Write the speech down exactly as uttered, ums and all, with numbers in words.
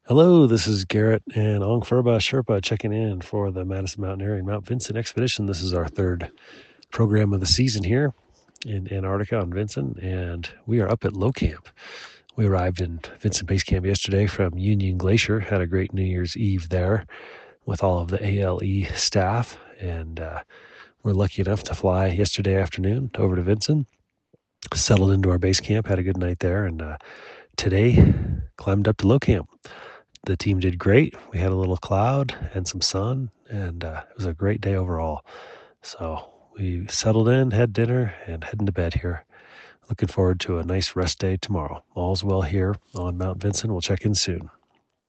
Hello, this is Garrett and Ong Furba Sherpa checking in for the Madison Mountaineering Mount Vincent Expedition. This is our third program of the season here in Antarctica on Vincent, and we are up at Low Camp. We arrived in Vincent Base Camp yesterday from Union Glacier, had a great New Year's Eve there with all of the A L E staff, and uh, we're lucky enough to fly yesterday afternoon over to Vincent, settled into our base camp, had a good night there, and uh, today climbed up to Low Camp. The team did great. We had a little cloud and some sun, and uh, it was a great day overall. So we settled in, had dinner, and heading to bed here. Looking forward to a nice rest day tomorrow. All's well here on Mount Vincent. We'll check in soon.